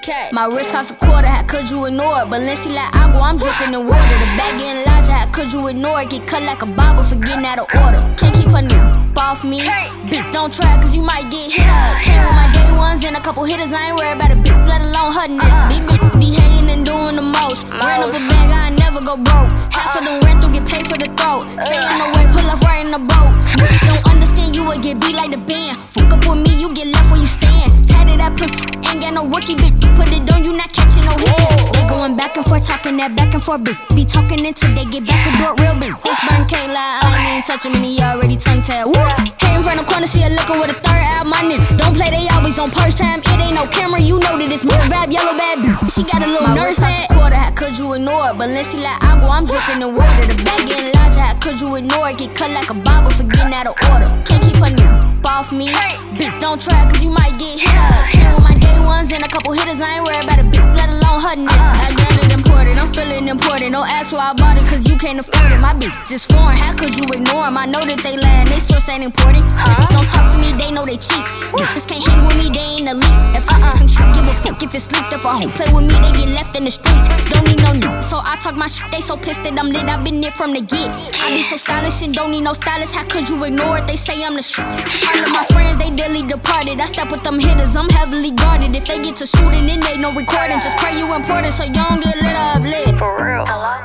My wrist cost a quarter, how could you ignore it? Balenciaga, I'm dripping in water. The bag getting larger, how could you ignore it? Get cut like a Bible for getting out of order. Can't keep her nigga off me. Bitch, don't try, cause you might get hit up. Came with my day ones and a couple hitters. I ain't worried about a bitch, let alone her nigga. These bitches be hating and doing the most. Ran up a bag, I never go broke. Half of them rent through, get paid for the throat. Say on the way, pull up right in the boat. Don't understand, you would get beat like the band. Fuck up with me, you get left where you stand. Tatted that pussy, ain't got no rookie, bitch. Put it on, you not catching no hands. They going back and forth, talking that back and forth, bitch. Be talking until they get back and do it real big. This burn can't lie, I ain't even touch him and he already tongue-tied. Came from the corner, see her looking with a third eye, my nigga. Don't play, they always on purse time. It ain't no camera, you know that it's more vibe, yellow bad bitch. She got a little nurse at quarter, how could you ignore it? Balenciaga, I'm dripping in water. The bag getting larger, how could you ignore it? Get cut like a Bible for getting out of order. Can't keep her nigga off me. Bitch, don't try, cause you might get hit up. Came with my day ones and a couple hitters. I ain't worried about a bitch, let alone her nigga. I got it imported, I'm feeling important. Don't ask why I bought it, cause you can't afford it. My bitch is foreign, how could you ignore them? I know that they lying, they source ain't important. Don't talk to me, they know they cheap. Bitches can't hang with me, they ain't elite. If I say some shit, give a fuck if it's leaked. If a hoe play with me, they get left in the streets. Don't need no nigga, so I talk my shit. They so pissed that I'm lit, I been there from the get. I be so stylish and don't need no stylist. How could you ignore it? They say I'm the shit. All of my friends, they daily departed. I step with them hitters, I'm heavily guarded. If they get to shooting, then they no recording. Just pray you important so you don't get lit up lit. For real. Hello?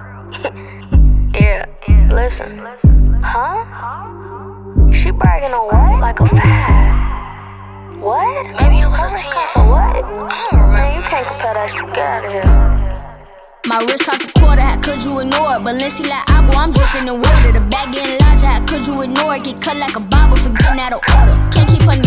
Yeah, listen. Huh? She bragging on what? Like a 5. What? Maybe it was a 10. For what? I don't remember. Man, you can't compare that shit. Get out of here. My wrist cost a quarter, how could you ignore it? Balenciaga, I'm dripping in water. The bag getting larger, how could you ignore it? Get cut like a Bible for getting out of order. Can't keep her